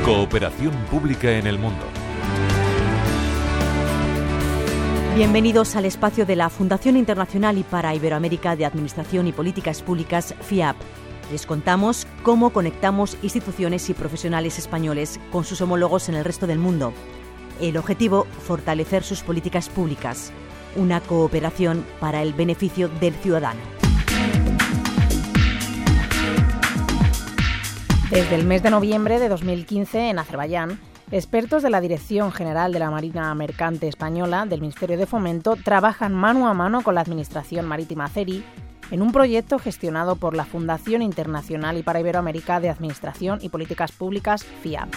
Cooperación pública en el mundo. Bienvenidos al espacio de la Fundación Internacional y para Iberoamérica de Administración y Políticas Públicas, FIAP. Les contamos cómo conectamos instituciones y profesionales españoles con sus homólogos en el resto del mundo. El objetivo, fortalecer sus políticas públicas. Una cooperación para el beneficio del ciudadano. Desde el mes de noviembre de 2015, en Azerbaiyán, expertos de la Dirección General de la Marina Mercante Española del Ministerio de Fomento trabajan mano a mano con la Administración Marítima azerí en un proyecto gestionado por la Fundación Internacional y para Iberoamérica de Administración y Políticas Públicas, FIAP.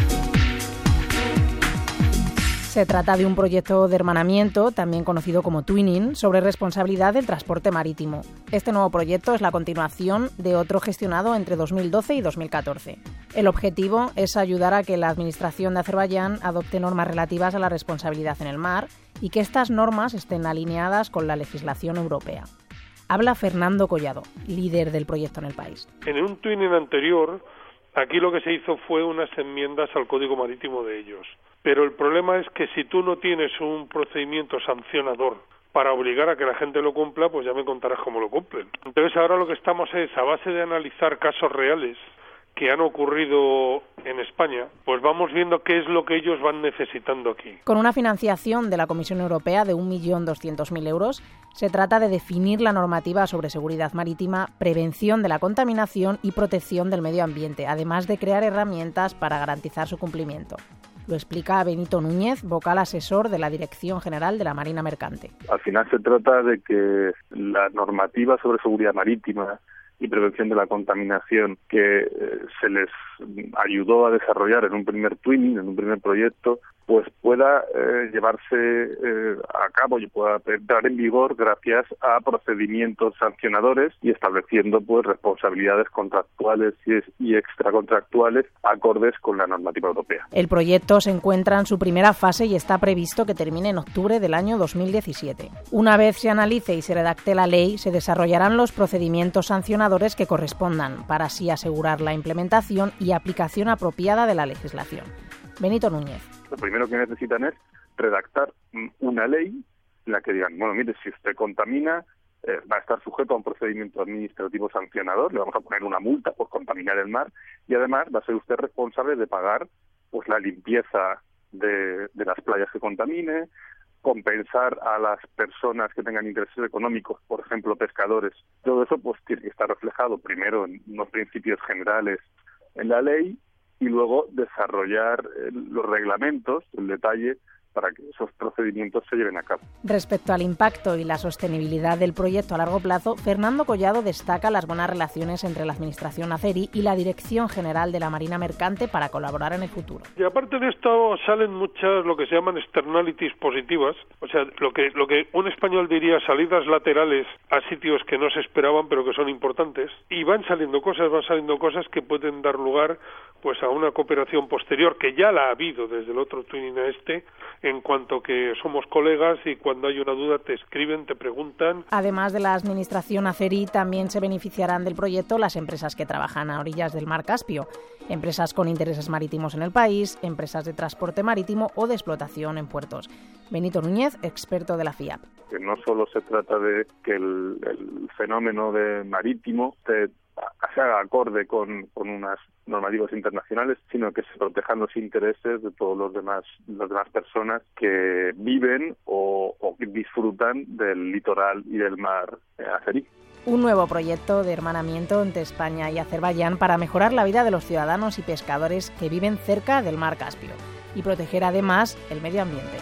Se trata de un proyecto de hermanamiento, también conocido como Twinning, sobre responsabilidad del transporte marítimo. Este nuevo proyecto es la continuación de otro gestionado entre 2012 y 2014. El objetivo es ayudar a que la Administración de Azerbaiyán adopte normas relativas a la responsabilidad en el mar y que estas normas estén alineadas con la legislación europea. Habla Fernando Collado, líder del proyecto en el país. En un Twinning anterior, aquí lo que se hizo fue unas enmiendas al Código Marítimo de ellos. Pero el problema es que si tú no tienes un procedimiento sancionador para obligar a que la gente lo cumpla, pues ya me contarás cómo lo cumplen. Entonces ahora lo que estamos es, a base de analizar casos reales que han ocurrido en España, pues vamos viendo qué es lo que ellos van necesitando aquí. Con una financiación de la Comisión Europea de 1.200.000 euros, se trata de definir la normativa sobre seguridad marítima, prevención de la contaminación y protección del medio ambiente, además de crear herramientas para garantizar su cumplimiento. Lo explica Benito Núñez, vocal asesor de la Dirección General de la Marina Mercante. Al final se trata de que la normativa sobre seguridad marítima y prevención de la contaminación que se les ayudó a desarrollar en un primer Twinning, en un primer proyecto, pues pueda llevarse a cabo y pueda entrar en vigor gracias a procedimientos sancionadores y estableciendo pues responsabilidades contractuales y extracontractuales acordes con la normativa europea. El proyecto se encuentra en su primera fase y está previsto que termine en octubre del año 2017. Una vez se analice y se redacte la ley, se desarrollarán los procedimientos sancionadores que correspondan para así asegurar la implementación y aplicación apropiada de la legislación. Benito Núñez. Lo primero que necesitan es redactar una ley en la que digan, bueno, mire, si usted contamina, va a estar sujeto a un procedimiento administrativo sancionador, le vamos a poner una multa por contaminar el mar y además va a ser usted responsable de pagar pues la limpieza de las playas que contamine, compensar a las personas que tengan intereses económicos, por ejemplo, pescadores. Todo eso pues tiene que estar reflejado primero en unos principios generales en la ley y luego desarrollar los reglamentos, el detalle, para que esos procedimientos se lleven a cabo. Respecto al impacto y la sostenibilidad del proyecto a largo plazo, Fernando Collado destaca las buenas relaciones entre la Administración azerí y la Dirección General de la Marina Mercante para colaborar en el futuro. Y aparte de esto salen muchas lo que se llaman externalities positivas, o sea, lo que un español diría salidas laterales a sitios que no se esperaban pero que son importantes, y van saliendo cosas que pueden dar lugar pues a una cooperación posterior que ya la ha habido desde el otro Twinning a este, en cuanto que somos colegas y cuando hay una duda te escriben, te preguntan. Además de la Administración azerí, también se beneficiarán del proyecto las empresas que trabajan a orillas del mar Caspio, empresas con intereses marítimos en el país, empresas de transporte marítimo o de explotación en puertos. Benito Núñez, experto de la FIAP. Que no solo se trata de que el fenómeno de marítimo se haga acorde con unas normativas internacionales, sino que se protejan los intereses de todos las demás personas que viven o que disfrutan del litoral y del mar azerí. Un nuevo proyecto de hermanamiento entre España y Azerbaiyán para mejorar la vida de los ciudadanos y pescadores que viven cerca del mar Caspio y proteger además el medio ambiente.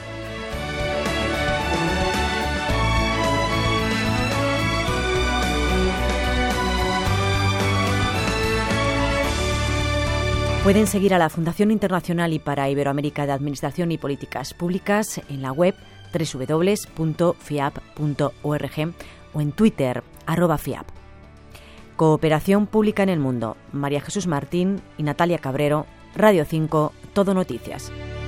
Pueden seguir a la Fundación Internacional y para Iberoamérica de Administración y Políticas Públicas en la web www.fiap.org o en Twitter, @fiap. Cooperación Pública en el Mundo. María Jesús Martín y Natalia Cabrero, Radio 5, Todo Noticias.